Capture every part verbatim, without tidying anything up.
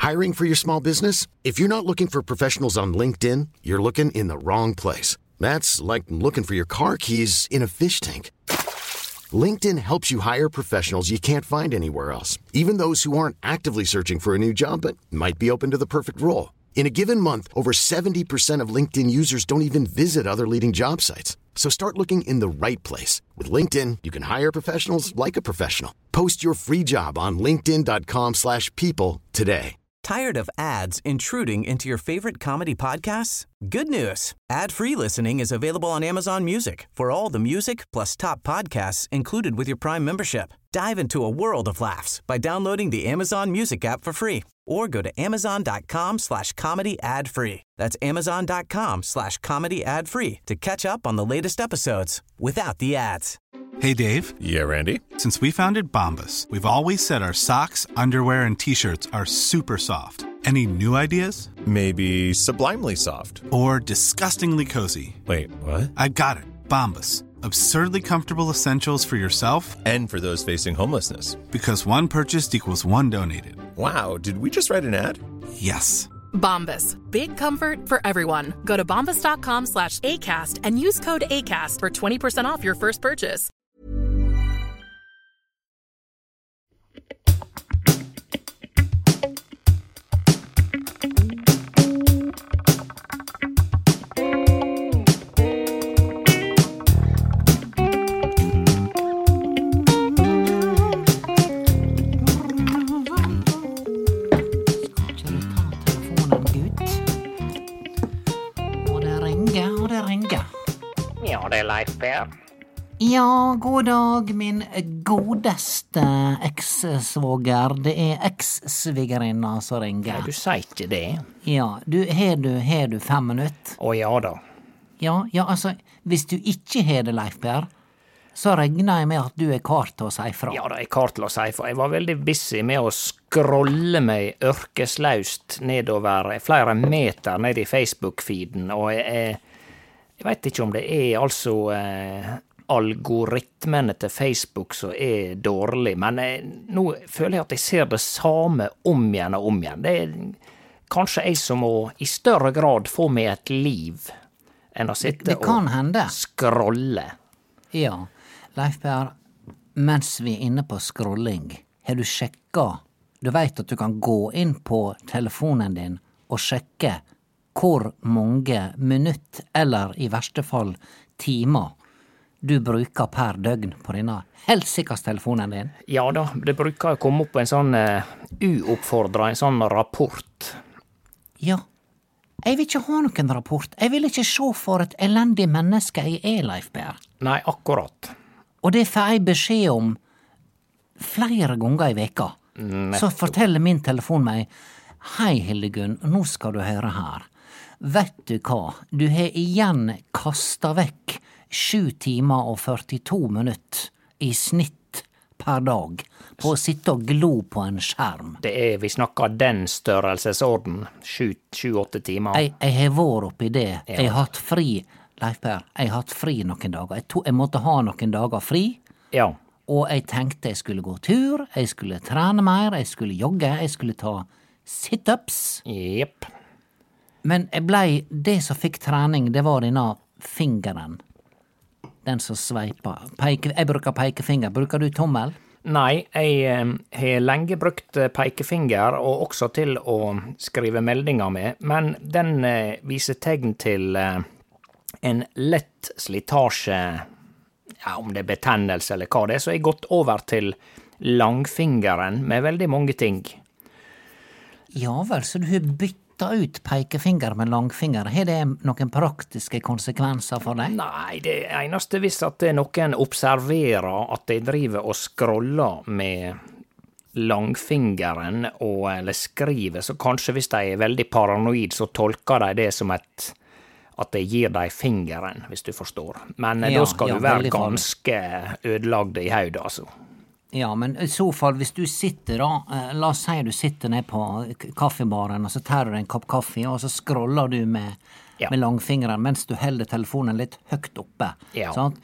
Hiring for your small business? If you're not looking for professionals on LinkedIn, you're looking in the wrong place. That's like looking for your car keys in a fish tank. LinkedIn helps you hire professionals you can't find anywhere else, even those who aren't actively searching for a new job but might be open to the perfect role. In a given month, over seventy percent of LinkedIn users don't even visit other leading job sites. So start looking in the right place. With LinkedIn, you can hire professionals like a professional. Post your free job on linkedin.com slash people today. Tired of ads intruding into your favorite comedy podcasts? Good news. Ad-free listening is available on Amazon Music for all the music plus top podcasts included with your Prime membership. Dive into a world of laughs by downloading the Amazon Music app for free or go to amazon.com slash comedy ad free. That's amazon.com slash comedy ad free to catch up on the latest episodes without the ads. Hey, Dave. Yeah, Randy. Since we founded Bombas, we've always said our socks, underwear, and T-shirts are super soft. Any new ideas? Maybe sublimely soft. Or disgustingly cozy. Wait, what? I got it. Bombas. Absurdly comfortable essentials for yourself and for those facing homelessness. Because one purchased equals one donated. Wow, did we just write an ad? Yes. Bombas. Big comfort for everyone. Go to bombas.com slash ACAST and use code ACAST for twenty percent off your first purchase. Ja, det er Leif Per. Ja, god dag, min godeste eks-svoger. Det er eks-svigerinna som ringer. Ja, du sier ikke det. Ja, du, har du, har du fem minutter? Å ja da. Ja, ja, altså, hvis du ikke har det, Leif Per, så regner jeg med at du er klar til å si fra. Ja, det er klar til å si fra. Jeg var veldig busy med å scrolle meg ørkeslaust nedover flere meter ned i Facebook-feeden, og jeg, jeg vet ikke om det er altså eh, algoritmene til Facebook som er dårlig, men eh, nå føler jeg at jeg ser det samme om igjen og om igjen. Det er kanskje jeg som må i større grad få meg et liv enn å sitte det, det kan og hende. scrolle. Ja, Leif Per, mens vi er inne på scrolling, har du sjekka? Du vet at du kan gå inn på telefonen din og sjekke hvor mange minutt, eller i verste fall timer, du bruker per døgn på denne helsikas telefonen din? Ja da, det bruker å komme opp på en sånn uh, uoppfordra, en sånn rapport. Ja, jeg vil ikke ha noen rapport. Jeg vil ikke se for et elendig menneske jeg er, Leif Per. Nei, akkurat. Og det får jeg beskjed om flere ganger i veka. Nettopp. Så forteller min telefon meg, hei Hildegunn, nå skal du høre her. Vet du hva, du har igjen kastet vekk sju timer og førtito minutter i snitt per dag på å sitte og glo på en skjerm. Det er, vi snakker den størrelsesorden, sju-åtte timer. Jeg, jeg har vært oppi det. Ja. Jeg har hatt fri, Leif Per, jeg har hatt fri noen dager. Jeg, to, jeg måtte ha noen dager fri, Ja, og jeg tenkte jeg skulle gå tur, jeg skulle trene mer, jeg skulle jogge, jeg skulle ta sit-ups. jepp. Men jeg blei, det som fikk trening, det var denne fingeren. Den som sveipa. Peike, jeg bruker peikefinger. Bruker du tommel? Nei, jeg eh, har lenge brukt eh, peikefinger, og også til å skrive meldinger med, men den eh, viser tegn til eh, en lett slitasje, ja, om det er betennelse eller hva det er, så jeg har gått over til langfingeren med veldig mange ting. Ja vel, så du har bytta ut peikefinger med langfinger. Har det noen praktiske konsekvenser for deg? Nei, det eneste hvis at noen observerer at jeg driver og scroller med langfingeren, og, eller skriver, så kanskje hvis de er veldig paranoid, så tolker de det som et at jeg gir deg fingeren, hvis du forstår. Men Ja, da skal ja, du være veldig farlig. ganske ødelagd i hodet, altså. Ja, men i så fall, hvis du sitter da, eh, la oss si du sitter ned på k- kaffebaren, og så tar du en kopp kaffe, og så scroller du med, Ja. med langfingeren, mens du holder telefonen litt høgt oppe. Ja. Sant?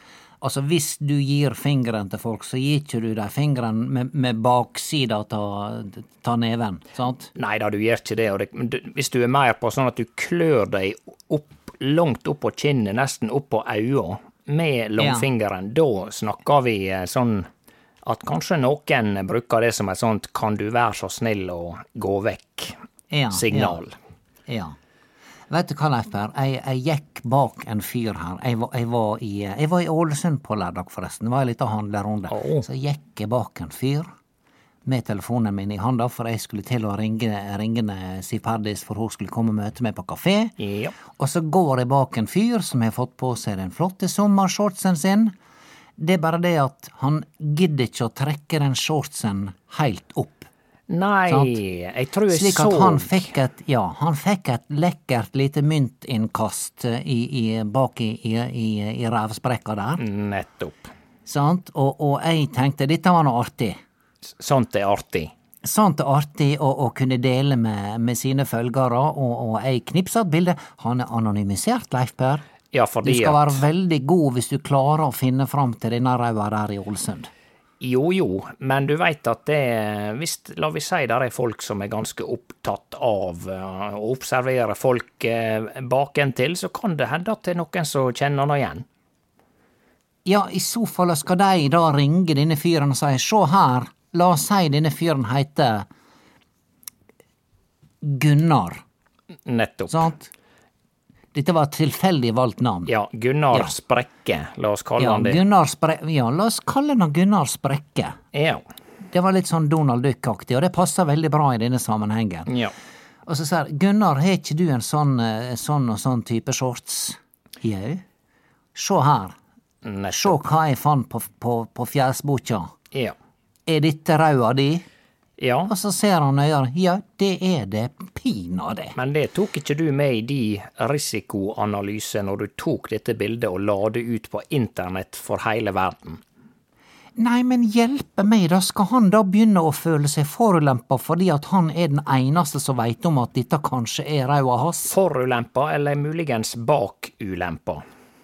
Altså, hvis du gir fingeren til folk, så gir ikke du deg fingeren med, med baksida ta, ta neven, sant? Nei da, du gjør ikke det, og det, men du, hvis du er mer på sånn at du klør deg opp, langt opp på kinnet, nesten opp på øya, med langfingeren, ja. Da snakker vi sånn at kanskje noen bruker det som et sånt kan du være så snill å gå vekk ja, signal. Ja, ja. Vet du hva, Leif Per? Jeg, jeg gikk bak en fyr her. Jeg var, jeg var, i, jeg var i Ålesund på lørdag, forresten. Det var en liten handlerunde. Oh. Så gikk jeg bak en fyr med telefonen min i handa, for jeg skulle til å ringe, ringe Siv Herdis, for hun skulle komme og møte meg på kafé. Ja. Og så går jeg bak en fyr som har fått på seg den flotte sommershortsen sin. Det er bare det at han gidder ikke å trekke den shortsen helt opp. Nei, sant? Jeg tror jeg Slik så... at han fikk et, ja, han fikk et lekkert lite myntinnkast i, i, bak i, i, i, i rævsprekka der. Nettopp. Sant? Og, og jeg tenkte, dette var noe artig. Sånt er artig. Sånt er artig å, å kunne dele med, med sine følgere, og, og jeg knipset et bilde. Han er anonymisert, Leif Per. Ja, fordi Du skal at... være veldig god hvis du klarer å finne fram til denne rauda der i Ålesund. Jo, jo, men du vet at det, hvis, la vi si, der er folk som er ganske opptatt av uh, å observere folk uh, baken til, så kan det hende at det er noen som kjenner noe igjen. Ja, i så fall skal de da ringe denne fyren og si, se her, la oss si denne fyren heter Gunnar. Nettopp. Sant? Dette var et tilfeldig valgt navn. Ja, Gunnar Ja. Sprekke, la oss kalle Ja, han det. Gunnar Spre- ja, la oss kalle han Gunnar Sprekke. Ja, Det var litt sånn Donald Duck-aktig, og det passer veldig bra i denne sammenhengen. ja. Og så sier Gunnar, har ikke du en sånn, eh, sånn og sånn type shorts? Jau. Se her. Se Nettopp. hva jeg fant på, på, på fjærsboka. Ja. Er dette rauda di? Ja, Og så ser han nøyere. Ja, det er det pina det. men det tok ikke du med i de risikoanalyser når du tok dette bildet og la det ut på internett for hele verden. Nei, men hjelpe meg, da skal han da begynne å føle seg forulempa fordi at han er den eneste som veit om at dette kanskje er rauda hans? Forulempa, eller muligens bakulempa.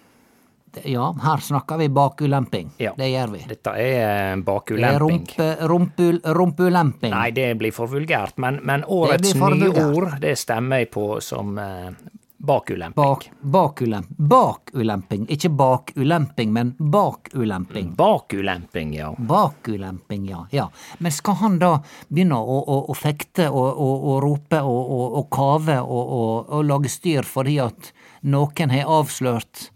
Ja, her snakker vi bakulemping. Ja. Det gjør vi. Dette er Det er bakulemping. rumpe, rumpul, rumpulemping. Nei, det blir for vulgært, men, men årets blir for nye vulgært. ord, det stemmer jeg på som eh, bakulemping. Bak, bakulemping. Bakulemping. Ikke bakulemping, men bakulemping. Bakulemping, ja. Bakulemping, ja. ja. Men skal han da begynne å, å, å fekte og, og, og rope og, og, og kave og, og, og lage styr fordi at noen har avslørt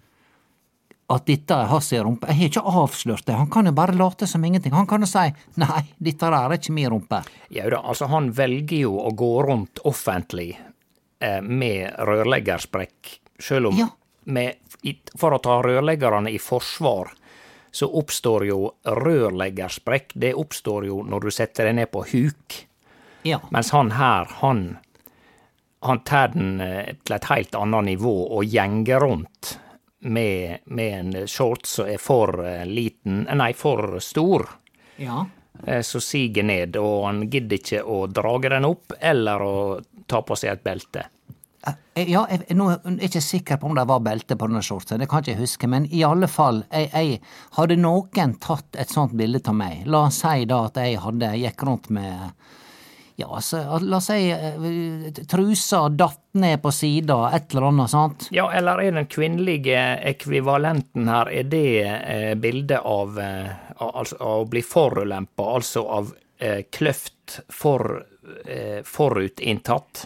at dette er hans i rumpe? Jeg har ikke avslørt det, han kan jo bare late som ingenting. Han kan jo si, nei, dette der er ikke min rumpe. Ja da, altså han velger jo å gå rundt offentlig eh, med rørleggersprekk, selv om Ja. med, i, for å ta rørleggerne i forsvar, så oppstår jo rørleggersprekk, det oppstår jo når du setter deg ned på huk, Ja. mens han her, han, han tar den eh, til et helt annet nivå og gjenger rundt med, med en shorts som er for eh, liten, nei, for stor, Ja. eh, som siger ned, og han gidder ikke å drage den opp, eller å ta på seg et belte. Eh, Ja, jeg, nå er jeg ikke sikker på om det var belte på denne shortsen, det kan jeg ikke huske, men i alle fall, jeg, jeg hadde noen tatt et sånt bilde av meg. La oss si da at jeg hadde, gikk rundt med, ja, altså, la oss si, eh, trusa datt ned på sida, et eller annet, sant? Ja, eller er den kvinnelige ekvivalenten her, er det eh, bildet av, eh, av, altså, av å bli forulempa, altså av eh, kløft for, eh, forutinntatt?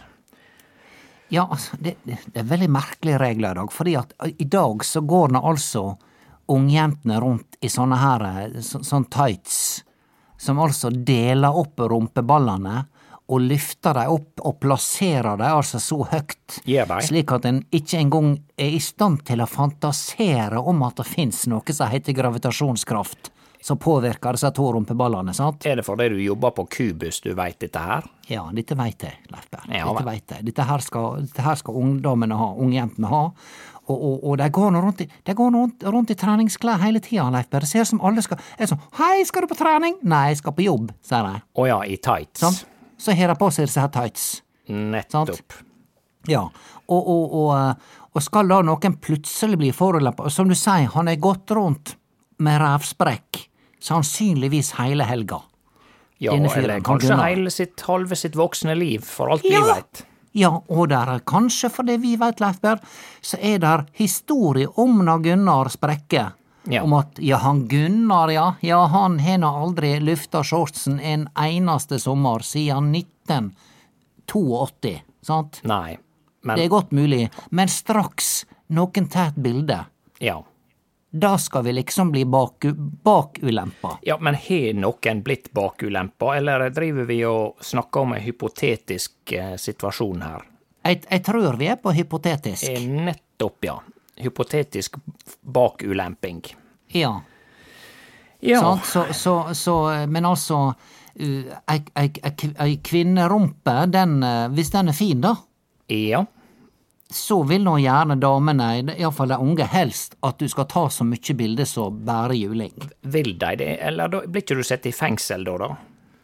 Ja, altså, det, det, det er veldig merkelige regler i dag, fordi at i dag så går det altså ungjentene rundt i sånne her, så, sånn tights, som altså deler opp rumpeballene, og lyfter dem opp og plasserer dem altså så høyt, Gjør de? slik at en ikke engang er i stand til å fantasere om at det finnes noe som heter gravitasjonskraft, som påvirker disse to rumpeballene, sant? Er det fordi du jobber på Kubus du vet dette her? Ja, dette vet jeg, Leif Berr. Ja, dette vel. vet jeg. Dette her skal, dette her skal ungdommene ha, ungjentene ha. Og, og, og de går nå rundt i, de går nå rundt, rundt i treningsklær hele tida, Leif Berr. Det ser ut som alle skal, er sånn, hei, skal du på trening? Nei, jeg skal på jobb, sier de. Å ja, i tights. Sant? Så har de på seg disse her tights. Nettopp. Ja, og, og, og, og skal da noen plutselig bli forulempet, og som du sier, han er gått rundt med rævsprekk, sannsynligvis hele helga. Ja, Denne fyren, eller han kanskje Gunnar. hele sitt, halve sitt voksne liv, for alt Ja. vi vet. Ja, og der er kanskje, for det vi vet, Leif Berr, så er der historie om når Gunnar sprekker. Ja. Om at, ja, han Gunnar, ja, ja, han har nå aldri lufta shortsen en eneste sommer siden nitten åttito, sant? Nei, men Det er godt mulig, men straks noen tar et bilde, ja. da skal vi liksom bli bak, bakulempa. Ja, men har noen blitt bakulempa, eller driver vi og snakker om en hypotetisk eh, situasjon her? Jeg, jeg tror vi er på hypotetisk. Eh, nettopp, ja. Hypotetisk bakulemping. Ja. Ja, Sant? Så, så, så, men altså, uh, ei, ei, ei, ei kvinnerumpe, den, uh, hvis den er fin da, ja. så vil nå gjerne damene, iallfall de unge, helst at du skal ta så mye bilder som bare juling. Vil de det, eller da, blir ikke du sett i fengsel da, da?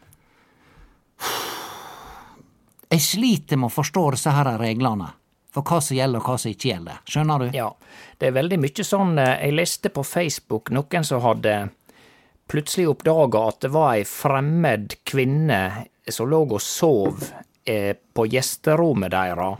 Jeg sliter med å forstå disse her reglene, for hva som gjelder og hva som ikke gjelder. Skjønner du? Ja, det er veldig mye sånn, eh, jeg leste på Facebook noen som hadde plutselig oppdaget at det var ei fremmed kvinne som lå og sov eh, på gjesterommet deres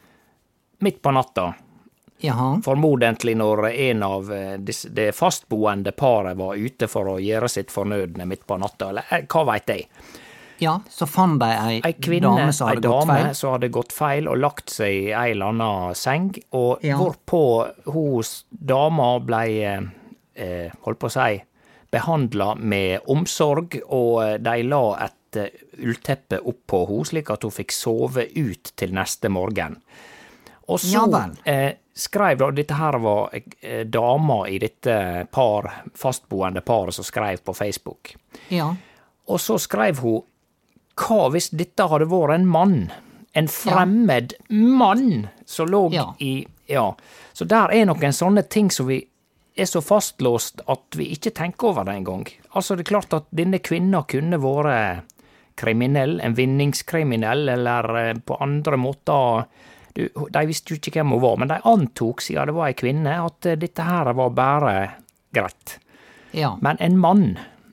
midt på natta. Jaha. Formodentlig når en av eh, disse- det fastboende paret var ute for å gjøre sitt fornødne midt på natta, eller eh, hva vet jeg. Ja, så fant de ei, Ei kvinne, dame som ei hadde gått dame feil. som hadde gått feil og lagt seg i ei eller anna seng, og Ja. hvorpå hos dama blei, eh, holdt på å si, behandla med omsorg, og de la et eh, ullteppe oppå henne, slik at hun fikk sove ut til neste morgen. Og så Ja vel. eh, skrev da, dette her var eh, dama i dette par, fastboende paret som skrev på Facebook. Ja. Og så skrev hun, hva hvis dette hadde vært en mann? En fremmed mann som lå Ja. i... Ja, så der er noen sånne ting som vi er så fastlåst at vi ikke tenker over det en gang. Altså, det er klart at denne kvinna kunne vært kriminell, en vinningskriminell, eller eh, på andre måter... Du, de visste jo ikke hvem hun var, men de antok, siden det var ei kvinne, at eh, dette her var bare greit. Ja. Men en mann...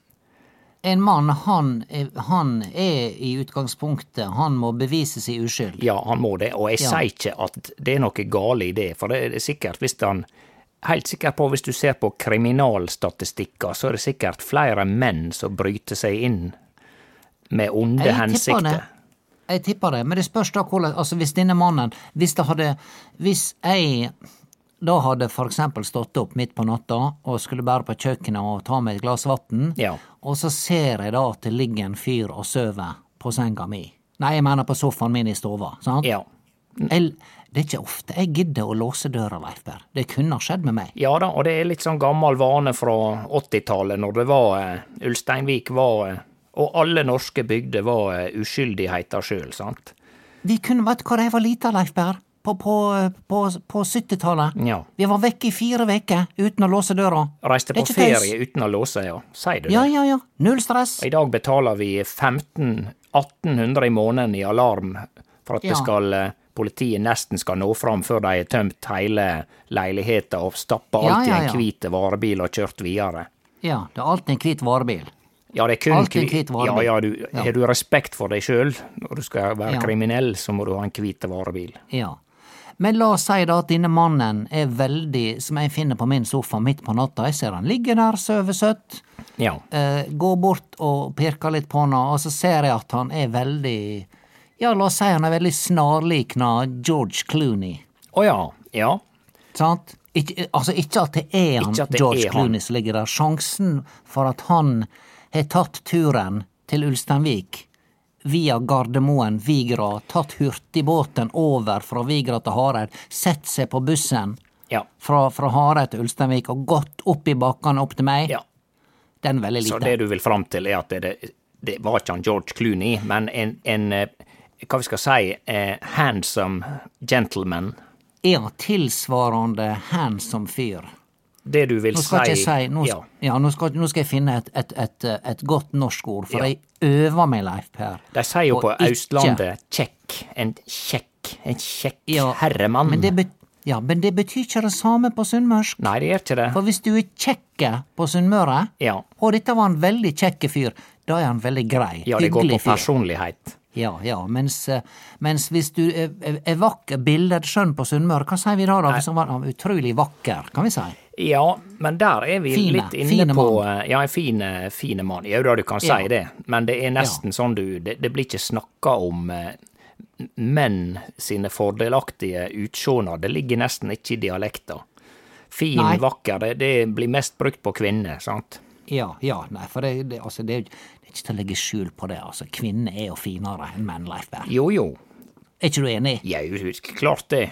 En mann, han, er- han er i utgangspunktet, han må bevise sin uskyld. Ja, han må det, og jeg Ja. sier ikke at det er noe gale i det, for det er sikkert hvis han, helt sikkert på hvis du ser på kriminalstatistikker, så er det sikkert flere menn som bryter seg inn med onde Jeg tipper hensikter. det. Jeg tipper det, men det spørs da hvordan, altså hvis denne mannen, hvis det hadde, hvis jeg da hadde for eksempel stått opp midt på natta og skulle bare på kjøkkenet og ta meg et glass vatten, Ja. og så ser jeg da at det ligger en fyr og søver på senga mi. Nei, jeg mener på sofaen min i stova, sant? Ja. Jeg, det er ikke ofte jeg gidder å låse døra, Leif Berr. Det kunne ha skjedd med meg. Ja da, og det er litt sånn gammel vane fra åttitallet, når det var eh, Ulsteinvik var, eh, og alle norske bygder var eh, uskyldigheter sjøl, sant? Vi kunne, vet du hva, da jeg var liten, Leif Berr, på, på, på, på syttitallet. Ja. Vi var vekke i fire veker uten å låse døra. Reiste Det er på ikke tøys. ferie uten å låse, ja. Sier du Ja, det? ja, ja. Null stress. I dag betaler vi femten atten hundre i måneden i alarm for at Ja. det skal, eh, politiet nesten skal nå fram før de har tømt hele leiligheten og stappa Ja, alt i ja, en ja. hvit varebil og kjørt videre. Ja, det er alltid en hvit varebil. Ja, det er kun Alt i en kvi- hvit Ja, varebil. ja, du, Ja. har du respekt for deg sjøl når du skal være Ja. kriminell, så må du ha en hvit varebil. Ja. Men la oss si da at denne mannen er veldig, som jeg finner på min sofa midt på natta, jeg ser han ligger der, søver søtt, Ja. eh, går bort og pirker litt på henne, og så ser jeg at han er veldig, ja, la oss si han er veldig snarlik med George Clooney, Å ja. Ja. sant? Ikke, altså ikke at det er han, Ikke at det George er han. Clooney som ligger der. Sjansen for at han har tatt turen til Ulsteinvik via Gardermoen, Vigra, tatt hurtigbåten over fra Vigra til Hareid, sett seg på bussen Ja. fra, fra Hareid til Ulsteinvik og gått opp i bakkene opp til meg, ja. den er veldig Så lite. det du vil fram til, er at det, det, det var ikke han George Clooney, men en, en eh, hva vi skal si, eh, handsome gentleman. Ja, tilsvarende handsome fyr. Det du vil Nå skal ikke jeg si si, nå, ja. ja, nå, skal, nå skal jeg finne et, et, et, et godt norsk ord, for Ja. jeg øver meg, Leif Per. De sier jo Og på ikke- Østlandet kjekk, en kjekk, en kjekk Ja, herremann. Men det, bet, Ja, men det betyr ikke det samme på sunnmørsk. Nei, det gjør ikke det. For hvis du er kjekke på Sunnmøre, Ja. og dette var en veldig kjekke fyr, da er han veldig grei, Ja, det går hyggelig på fyr. personlighet. Ja, ja, mens, eh, mens hvis du er, er, er vakker, billedskjønn på Sunnmøre, hva sier vi da da? Hvis han var han var utrolig vakker, kan vi si? Ja, men der er vi Fine, litt inne fine på mann. eh, Ja, en fine, fine mann. Ja, da du kan si Ja. det. Men det er nesten sånn du Det, det blir ikke snakka om eh, menn sine fordelaktige utsjåner. Det ligger nesten ikke i dialekta. Fin, Nei. vakker, det, det blir mest brukt på kvinner, sant? Ja, ja, nei, for det, det, altså, det, er jo- det er ikke til å legge skjul på det, altså. Kvinner er jo finere enn menn, Leif Berr. Jo, jo. Er ikke du enig? Ja, jo, klart det.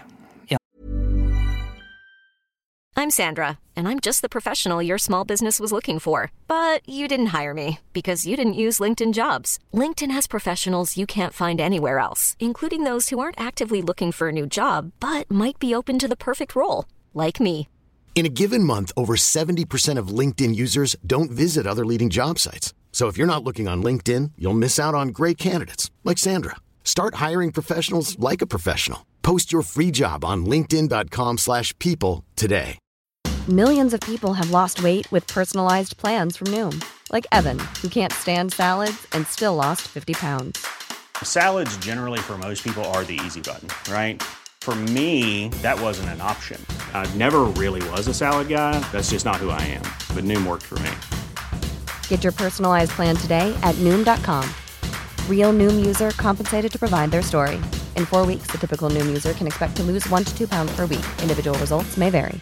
I'm Sandra, and I'm just the professional your small business was looking for. But you didn't hire me because you didn't use LinkedIn Jobs. LinkedIn has professionals you can't find anywhere else, including those who aren't actively looking for a new job, but might be open to the perfect role, like me. In a given month, over seventy percent of LinkedIn users don't visit other leading job sites. So if you're not looking on LinkedIn, you'll miss out on great candidates like Sandra. Start hiring professionals like a professional. Post your free job on linkedin dot com slash people today. Millions of people have lost weight with personalized plans from Noom. Like Evan, who can't stand salads and still lost fifty pounds. Salads generally for most people are the easy button, right? For me, that wasn't an option. I never really was a salad guy. That's just not who I am. But Noom worked for me. Get your personalized plan today at Noom dot com. Real Noom user compensated to provide their story. In four weeks, the typical Noom user can expect to lose one to two pounds per week. Individual results may vary.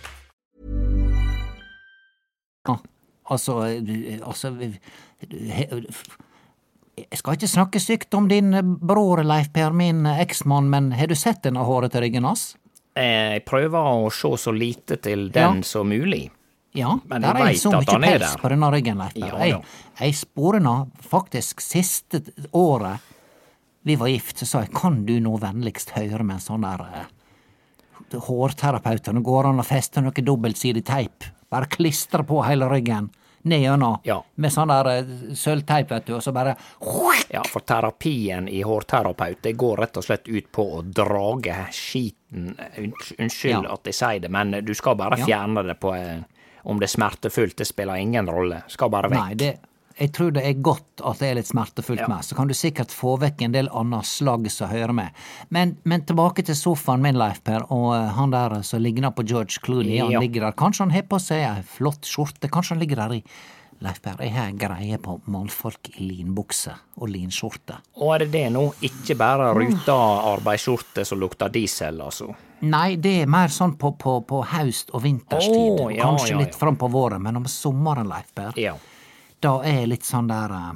Ja, altså, altså Jeg skal ikke snakke stygt om din bror, Leif Per, min eksmann, men har du sett denne hårete ryggen hans? Eh, Jeg prøver å se så lite til den Ja. som mulig. Ja, Men der jeg er vet så at mye han er pels der. på denne ryggen, Leif Per. Ja, Jeg, ja. jeg sporena faktisk siste året vi var gift, så sa jeg, kan du nå vennligst høre med en sånn der eh, hårterapeut, og nå går han og fester noe dobbeltsidig teip, bare klistre på hele ryggen, ned gjennom, Ja. med sånn der eh, sølvteip, vet du, og så bare Ja, for terapien i hårterapeut, det går rett og slett ut på å drage skiten, unns- unnskyld Ja. at jeg sier det, men du skal bare Ja. fjerne det på, eh, om det er smertefullt, det spiller ingen rolle, skal bare vekk. Nei, det, jeg tror det er godt at det er litt smertefullt Ja. med, så kan du sikkert få vekk en del annet slag som hører med. Men, men tilbake til sofaen min, Leif Per, og eh, han der som ligner på George Clooney, Ja. han ligger der. Kanskje han har på seg ei flott skjorte, kanskje han ligger der i Leif Per, jeg har en greie på mannfolk i linbukse og linskjorte. Og er det det nå? Ikke bare ruta arbeidsskjorte som lukter diesel, altså? Nei, det er mer sånn på, på, på haust- og vinterstid, Å, og ja, kanskje ja, litt ja. fram på våren, men om sommeren, Leif Per, Ja. da er jeg litt sånn der eh,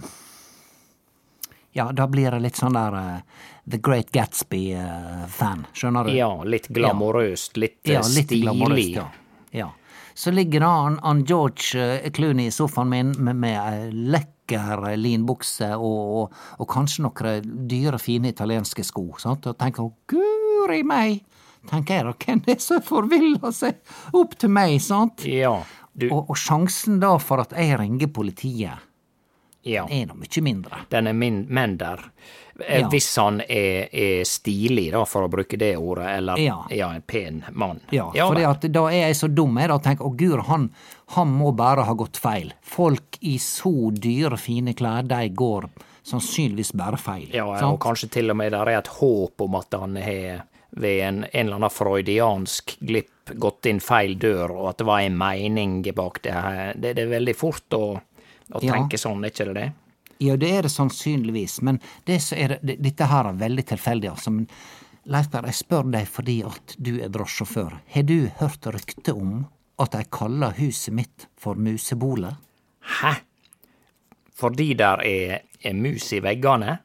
Ja, da blir jeg litt sånn der eh, The Great Gatsby-fan, skjønner du? Ja, litt glamorøst, litt, eh, Ja, litt stilig. glamorøst, ja. ja. Så ligger da han, han George eh, Clooney i sofaen min med, med ei lekker eh, linbukse og, og, og kanskje noen dyre, fine italienske sko, sant? Og tenker, guri meg, tenker jeg da, hvem er så forvilla seg opp til meg, sant? Ja, du, Og, og sjansen da for at jeg ringer politiet, ja. er nå mye mindre. Den er min, men der. Eh, Ja. Hvis han er, er stilig, da, for å bruke det ordet, eller Ja. ja, en pen mann. Ja, for vel. at da er jeg så dum jeg da tenker, å gud, han, han må bare ha gått feil. Folk i så dyre, fine klær, de går sannsynligvis bare feil. Ja, og sant? kanskje til og med der er et håp om at han har ved en, en eller annen freudiansk glipp gått inn feil dør, og at det var en mening bak det her. Det, det er veldig fort å, å Ja. tenke sånn, er ikke det det? Ja, det er det sannsynligvis, men det så er det, det, dette her er veldig tilfeldig, altså. Men Leif Per, jeg spør deg fordi at du er drosjesjåfør. Har du hørt rykte om at de kaller huset mitt for musebolet? Hæ? Fordi der er, er mus i veggene?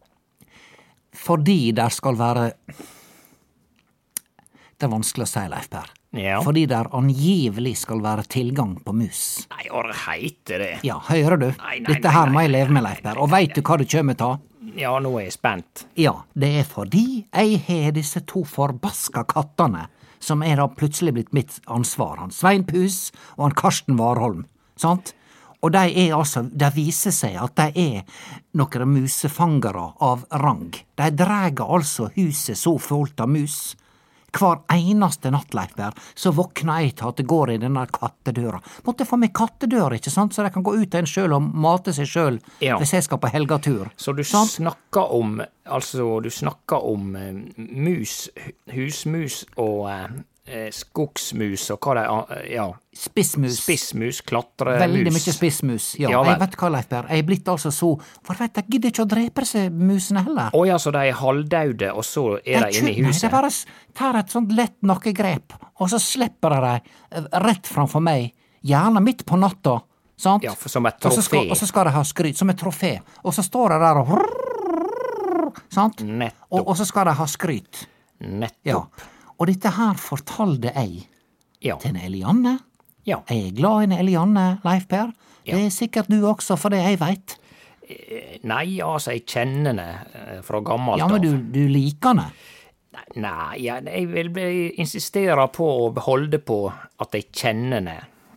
Fordi der skal være Det er vanskelig å si, Leif Per. Ja. Fordi der angivelig skal være tilgang på mus. Nei, hva heiter det? Ja, hører du? Nei, nei, Dette nei, her må nei, jeg leve med, Leif Per. Og veit du hva det kjem ta? Ja, nå er jeg spent. Ja, det er fordi jeg har disse to forbaska kattene, som er da plutselig blitt mitt ansvar. Han Svein Pus og han Karsten Warholm, sant? Og de er altså, det viser seg at de er noen musefangere av rang. De dreier altså huset så fullt av mus. Hver eneste natt, Leif Per, så våkner jeg til at det går i denne kattedøra. Måtte få meg kattedør, ikke sant, så de kan gå ut til en sjøl og mate seg sjøl Ja. hvis jeg skal på helgatur. Så du Sant? snakker om, altså, du snakker om eh, mus, hu- husmus og eh, skogsmus og hva det er, ja, Spissmus. spissmus, klatremus. Veldig mye spissmus. Ja, Ja vel. jeg vet hva, Leif Per, jeg er blitt altså så, for vet jeg gidder ikke å drepe disse musene heller. Å ja, så de er halvdaude, og så er de inne i Nei, huset? det bare s- tar et sånt lett nakkegrep, og så slipper de dem rett framfor meg, gjerne midt på natta, sant? Ja, for som et Og så skal, trofé. og så skal de ha skryt, som et trofé. Og så står de der og sant? Nettopp. Og, og så skal de ha skryt. Nettopp. Ja. Og dette her fortalte jeg Ja. til en Elianne. Ja. Jeg er glad i en Elianne, Leif Per. Ja. Det er sikkert du også, for det jeg veit. Nei, altså, jeg kjenner henne eh, fra gammelt Ja, men av. du, du liker henne. Nei, ja, jeg vil bli- insistere på å holde på at jeg kjenner henne.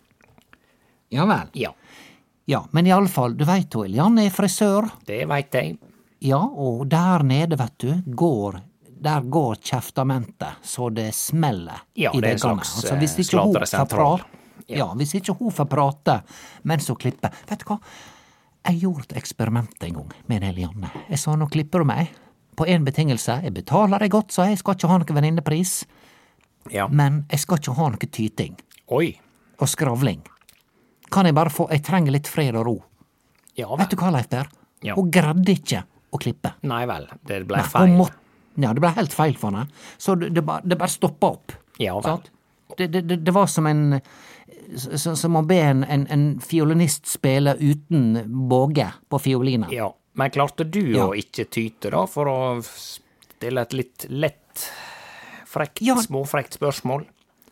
Ja vel. Ja, Ja, men i alle fall, du veit jo, Elianne er frisør. det veit jeg. Ja, og der nede, vet du, går der går kjeftamentet, så det smeller Ja, i det er en veggene. slags, Altså, hvis eh, ikke hun får sladresentral. prate, ja, hvis ikke hun får prate mens hun klipper. Vet du hva? Jeg gjorde et eksperiment en gang med Elianne. Jeg sa, nå klipper du meg. På en betingelse. Jeg betaler deg godt, så jeg skal ikke ha noe venninnepris. Ja. Men jeg skal ikke ha noe tyting Oi. og skravling. Kan jeg bare få Jeg trenger litt fred og ro. Ja Vet du vel. hva, Leif Per? Ja. Hun greide ikke å klippe. Nei vel, det ble Nei, feil. hun må- Ja, det ble helt feil for henne. Så det, det, bare, det bare stoppa opp. Ja vel. Sant? Det, det, det, det var som en s- Som å be en, en, en fiolinist spille uten båge på fiolinen. Ja, men klarte du Ja. å ikke tyte da, for å stille et litt lett, frekt, Ja. småfrekt spørsmål?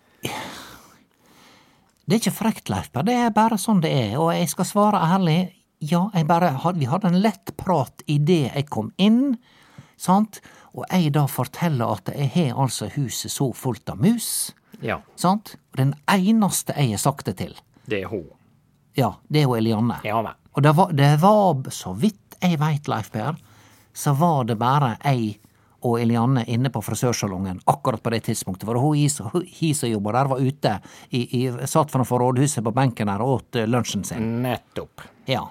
Det er ikke frekt, Leif Per, det er bare sånn det er, og jeg skal svare ærlig. Ja, jeg bare, had- vi hadde en lett prat i det jeg kom inn, sant? Og jeg da forteller at jeg har altså huset så fullt av mus, Ja, sant? Og den eneste jeg har sagt det til, det er hun. ja, det er jo Elianne. Ja vel. Og det var, det var, så vidt jeg veit, Leif Per, så var det bare jeg og Elianne inne på frisørsalongen akkurat på det tidspunktet. For hun hi som jobba der, var ute, i, i, satt framfor rådhuset på benken der og åt eh, lunsjen sin. Nettopp. Ja.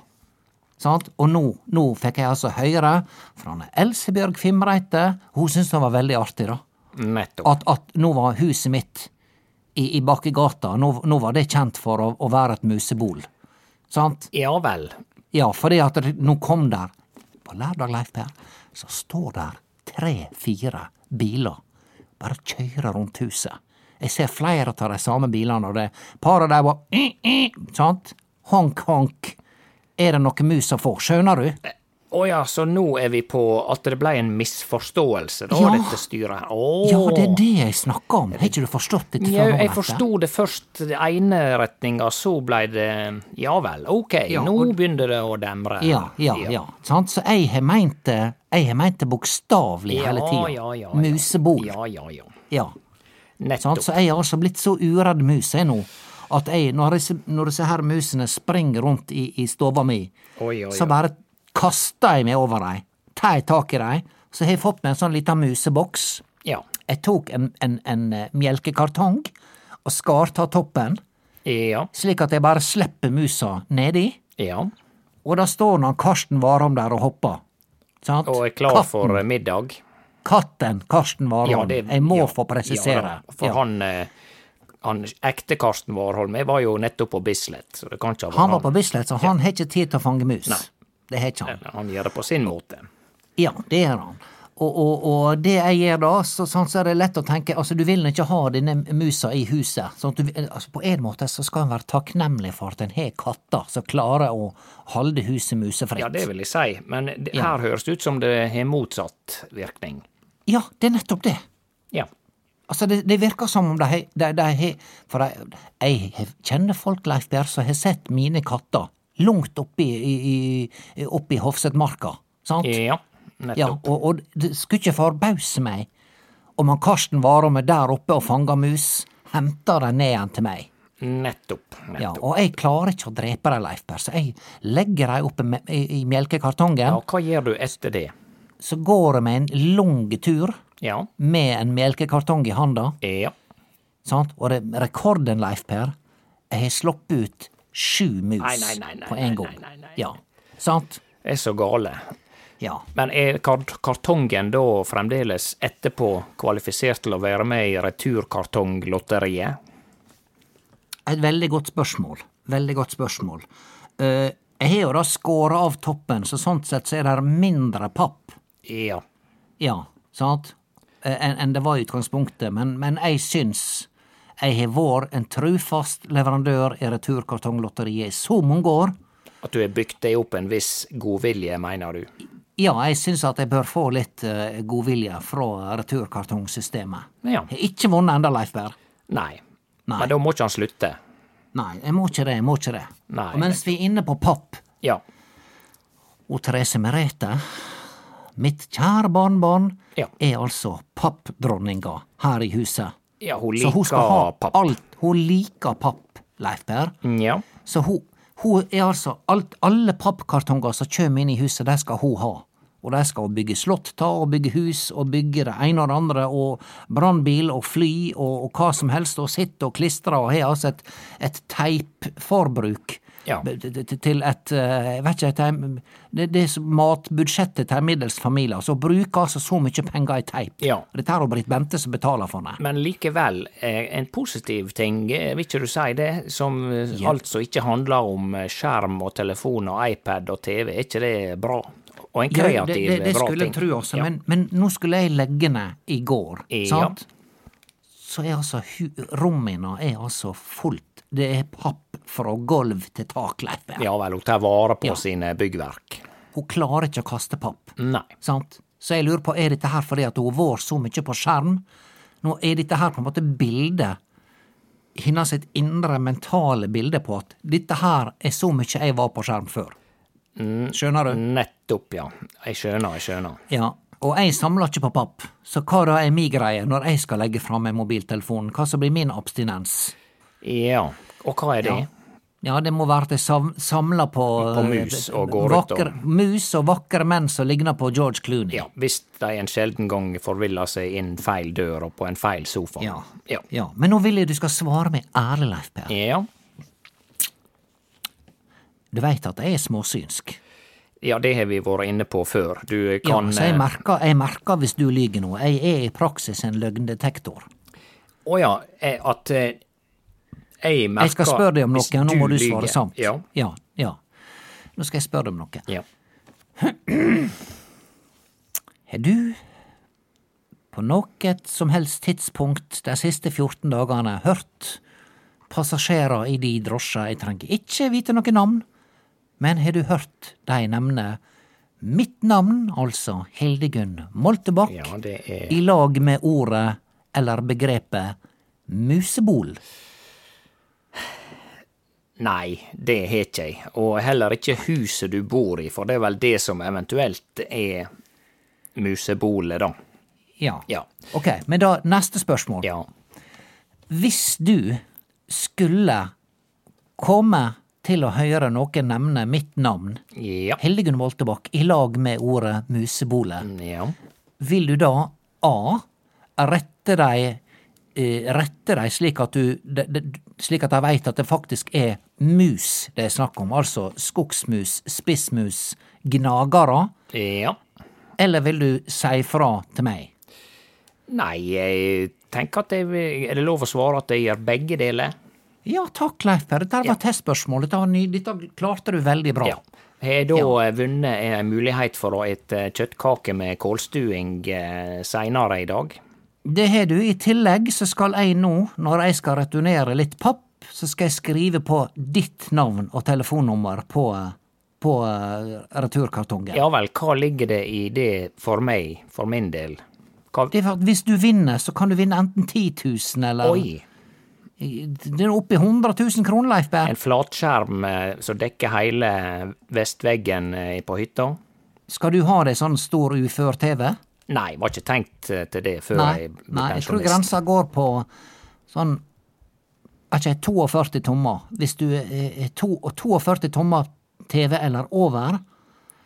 Sant? Og nå, nå fikk jeg altså høre fra Elsebjørg Fimreite, hun syntes det var veldig artig, da. Nettopp. At, at nå var huset mitt i, i Bakkegata, nå, nå var det kjent for å, å være et musebol. Sant? Ja vel. Ja, fordi at det, nå kom der, på lørdag, Leif Per, så står der tre-fire biler, bare kjører rundt huset. Jeg ser flere av de samme bilene, og det paret der var, eh, eh, sant? Honk, honk. Er det noe mus å få, skjønner du? Å ja, så nå er vi på at det ble en misforståelse, da, Ja. dette styret her. Åh. Ja, det er det jeg snakker om. Har ikke du forstått dette Ja, før nå, jeg Leif Per? forstod det først det ene retninga, så blei det ja vel, ok, Ja, nå og- begynner det å demre. Ja, ja, ja. Sant? Så jeg har meint det, jeg har meint det bokstavelig Ja, hele tida. ja, ja, ja. Musebol. Ja, ja, ja. Ja. Nettopp. Sant? Så jeg har altså blitt så uredd mus jeg nå, at jeg, når disse, når disse her musene springer rundt i, i stova mi, Oi, oi, så oi. bare kaster jeg meg over dem, tar jeg tak i dem, så har jeg fått meg en sånn liten museboks. Ja. Jeg tok en, en, en eh, melkekartong og skar av toppen, Ja. slik at jeg bare slipper musa nedi, Ja. og da står nå Karsten Warholm der og hopper. Sant? Og er klar for Katten, middag. katten Karsten Ja, Warholm. det- jeg må ja, få presisere. Ja, da, for Ja. han, eh, han ekte Karsten Warholm jeg var jo nettopp på Bislett, så det kan ikke ha vært Han var på Bislett, så han har ikke tid til å fange mus. Nei. Det har ikke han. han. Han gjør det på sin måte. Ja, det gjør han. Og, og, og det jeg gjør da, så, sånn så er det lett å tenke, altså du vil ikke ha denne musa i huset. Sånn at du, altså på en måte så skal en være takknemlig for at en har katter som klarer å holde huset musefritt. Ja, det vil jeg si, men det, Ja. her høres det ut som det har motsatt virkning. Ja, det er nettopp det. Ja. Altså, det, det virker som om de har de, de, har- For de, jeg har- kjenner folk, Leif Per, som har sett mine katter langt oppi, i, i, oppi Hofsetmarka. Sant? Ja, Ja, nettopp. og, og det skulle ikke forbause meg om han Karsten Warholm er der oppe og fanger mus, henter dem ned igjen til meg. Nettopp. Ja, nettopp. og jeg klarer ikke å drepe dem, Leif Per, så jeg legger dem oppe i, i melkekartongen, Ja, hva gjør du etter det? så går jeg med en lang tur, Ja. med en melkekartong i handa. Ja. Sant? Og det, rekorden, Leif Per, jeg har sloppet ut sju mus Nei, nei, nei, nei, på en nei, gang. nei, nei, nei. Ja, sant? Det er så gale. Ja. Men er kart kartongen da fremdeles etterpå kvalifisert til å være med i returkartonglotteriet? Et veldig godt spørsmål. Veldig godt spørsmål. Uh, jeg har jo da skåret av toppen, så sånt sett så er det mindre papp. Ja. Ja, sant? Uh, enn en det var i utgangspunktet, men, men jeg syns jeg har vært en trufast leverandør i returkartonglotteriet i så mange år. At du har bygd deg opp en viss godvilje, mener du? Ja, jeg syns at jeg bør få litt uh, godvilje fra returkartongsystemet. Ja. Jeg har ikke vunnet enda, Leif Berr. Nei. Nei. Men da må ikke han slutte. Nei, jeg må ikke det, jeg må ikke det. Nei. Og mens vi er inne på papp, Ja. og Therese Merete, mitt kjære barnbarn, Ja. er altså pappdronninga her i huset. Ja, hun Så hun skal liker ha papp. alt. Hun liker papp, Leif Per. Ja. Så hun, hun er altså alt, alle pappkartonger som kommer inn i huset, det skal hun ha. Og de skal bygge slott ta, og bygge hus, og bygge det ene og det andre, og brannbil, og fly, og, og hva som helst, og sitte og klistre, og har altså et, et teipforbruk Ja. til et, jeg vet ikke, et, det, det er matbudsjettet til en middels familie, så bruker altså så mye penger i teip. Ja. Dette er jo Britt Bente som betaler for det. Men likevel, eh, en positiv ting, eh, vil ikke du si det, som eh, Ja. altså ikke handler om eh, skjerm og telefon og iPad og T V, er ikke det bra? Og en Ja, kreativ, det, det, det bra skulle ting. jeg tro også, Ja. men, men nå skulle jeg legge ned i går, Ja. sant? Så er altså, hu- rommene er altså fullt. Det er papp fra gulv til tak, Leif Berr. Ja vel, hun tar vare på Ja. sine byggverk. Hun klarer ikke å kaste papp, Nei. sant? Så jeg lurer på, er dette her fordi at hun har vært så mye på skjerm? Nå er dette her på en måte bildet, hennes sitt indre mentale bilde på at dette her er så mye jeg var på skjerm før. Skjønner du? Nettopp, ja. Jeg skjønner, jeg skjønner. Ja, og jeg samler ikke på papp, så hva da er min greie når jeg skal legge fram en mobiltelefon? Hva som blir min abstinens? Ja, og hva er det? Ja. Ja, det må være at jeg sam samler på, På mus og går ut vakre, og- mus og vakre menn som ligner på George Clooney. Ja, hvis de en sjelden gang forviller seg inn feil dør og på en feil sofa. Ja. Ja. Ja, men nå vil jeg du skal svare meg ærlig, Leif Per. Ja. Du vet at jeg er småsynsk. Ja, det har vi vært inne på før. Du Ja, kan så jeg eh, merker, jeg merker hvis du lyger nå. Jeg er i praksis en løgndetektor. Å ja, eh, at eh, jeg merker Jeg skal spørre deg om hvis noe, nå må du svare lyger. sant. Ja. ja, ja. Nå skal jeg spørre deg om noe. Ja. Har du på noe som helst tidspunkt de siste fjorten dagene hørt passasjerer i de drosjer, jeg trenger ikke vite noe navn, men har du hørt de nevne mitt navn, altså Hildegunn Moltebakk, Ja, det er i lag med ordet eller begrepet musebol? Nei, det har ikke jeg. Og heller ikke huset du bor i, for det er vel det som eventuelt er musebolet, da. Ja. Ja. Ok, men da neste spørsmål. Ja. Hvis du skulle komme til å høre noen nevne mitt navn, Ja. Hildegunn Moltebakk, i lag med ordet musebole, Ja. vil du da A. rette deg eh, rette deg slik at du de, de, slik at de veit at det faktisk er mus det er snakk om, altså skogsmus, spissmus, gnagere, Ja. eller vil du si fra til meg? Nei, jeg tenker at det er det lov å svare at jeg gjør begge deler. Ja, takk, Leif Per. Dette var Ja. testspørsmål. Dette, var ny, dette klarte du veldig bra. Ja. Har jeg da Ja. eh, vunnet en mulighet for å ete kjøttkake med kålstuing eh, seinere i dag? Det har du. I tillegg så skal jeg nå, når jeg skal returnere litt papp, så skal jeg skrive på ditt navn og telefonnummer på, på eh, returkartongen. Ja vel, hva ligger det i det for meg, for min del? Hva... Det er for at hvis du vinner, så kan du vinne enten ti tusen eller Oi, Det er oppe i hundre tusen kroner, Leif Berr. en flatskjerm eh, som dekker hele vestveggen eh, på hytta? Skal du ha deg sånn stor ufør-T V? Nei, var ikke tenkt eh, til det før Nei, jeg ble nei, jeg tror pensjonist. grensa går på sånn er ikke førti to tommer. Hvis du er to- førti tommer T V eller over, Ja.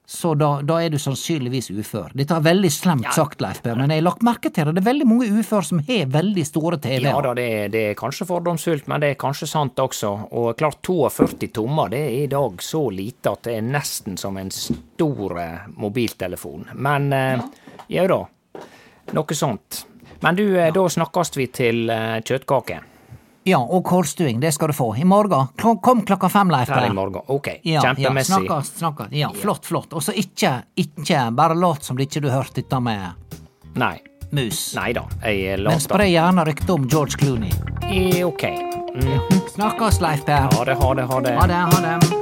så da, da er du sannsynligvis ufør. Dette er veldig slemt Ja. sagt, Leif Per, men jeg har lagt merke til det. Det er veldig mange ufør som har veldig store T V-er. Ja da, det, er- det er kanskje fordomsfullt, men det er kanskje sant også. Og klart førti-to tommer, det er i dag så lite at det er nesten som en stor eh, mobiltelefon. Men eh, ja da, noe sånt. Men du, eh, da snakkes vi til eh, kjøttkake. Ja, og kålstuing, det skal du få. I morgen. Kl- Kom klokka fem, Leif Her Per. i morgen. Ok, Ja, kjempemessig. Ja, snakkes, snakkes. Ja, flott, flott. Og så ikke, ikke bare låt som det ikke du hørte dette med Nei, mus. nei da, jeg Men later. spre gjerne rykte om George Clooney. Eh, Ok. Mm. Snakkes, Leif Per. Ha det, ha det, ha det. Ha det, ha det.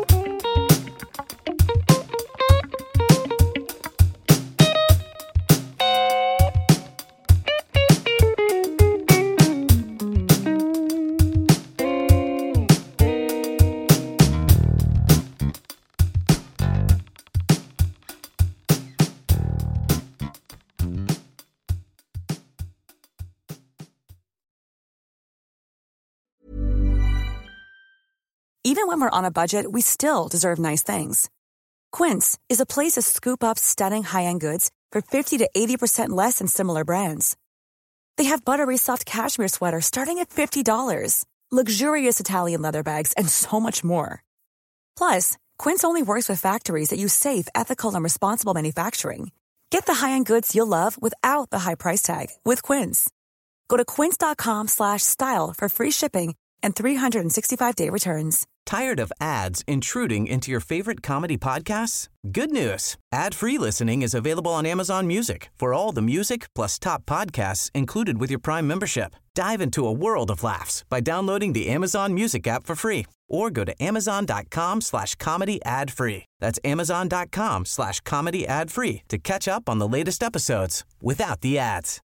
Even when we're on a budget, we still deserve nice things. Quince is a place to scoop up stunning high-end goods for fifty to eighty percent less than similar brands. They have buttery soft cashmere sweaters starting at fifty dollars, luxurious Italian leather bags, and so much more. Plus, Quince only works with factories that use safe, ethical, and responsible manufacturing. Get the high-end goods you'll love without the high price tag with Quince. Go to quince.com slash style for free shipping and three sixty-five day returns. Tired of ads intruding into your favorite comedy podcasts? Good news. Ad-free listening is available on Amazon Music for all the music plus top podcasts included with your Prime membership. Dive into a world of laughs by downloading the Amazon Music app for free or go to amazon.com slash comedy ad-free. That's amazon.com slash comedy ad-free to catch up on the latest episodes without the ads.